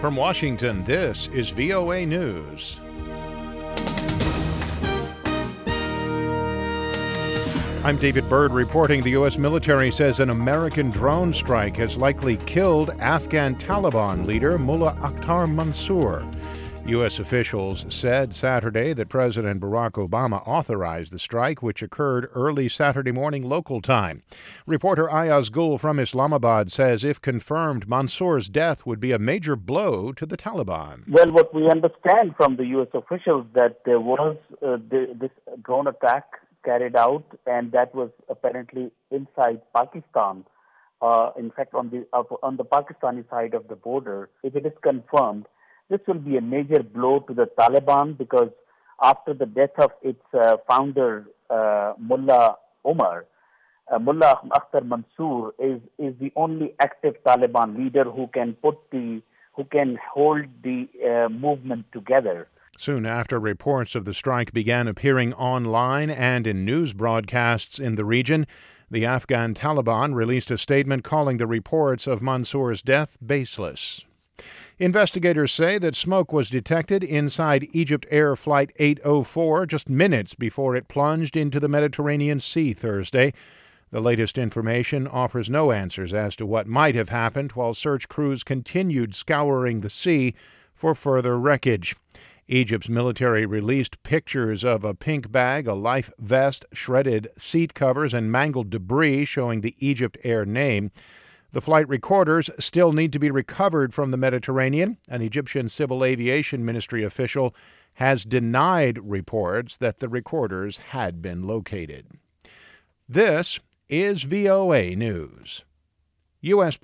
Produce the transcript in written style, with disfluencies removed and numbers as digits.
From Washington, this is VOA News. I'm David Byrd reporting. The U.S. military says an American drone strike has likely killed Afghan Taliban leader Mullah Akhtar Mansour. U.S. officials said Saturday that President Barack Obama authorized the strike, which occurred early Saturday morning local time. Reporter Ayaz Gul from Islamabad says if confirmed, Mansour's death would be a major blow to the Taliban. Well, what we understand from the U.S. officials that there was this drone attack carried out, and that was apparently inside Pakistan. In fact, on the Pakistani side of the border. If it is confirmed, this will be a major blow to the Taliban because after the death of its founder, Mullah Akhtar Mansour is the only active Taliban leader who can hold the movement together. Soon after reports of the strike began appearing online and in news broadcasts in the region, the Afghan Taliban released a statement calling the reports of Mansour's death baseless. Investigators say that smoke was detected inside Egypt Air Flight 804 just minutes before it plunged into the Mediterranean Sea Thursday. The latest information offers no answers as to what might have happened while search crews continued scouring the sea for further wreckage. Egypt's military released pictures of a pink bag, a life vest, shredded seat covers, and mangled debris showing the Egypt Air name. The flight recorders still need to be recovered from the Mediterranean. An Egyptian Civil Aviation Ministry official has denied reports that the recorders had been located. This is VOA News. U.S.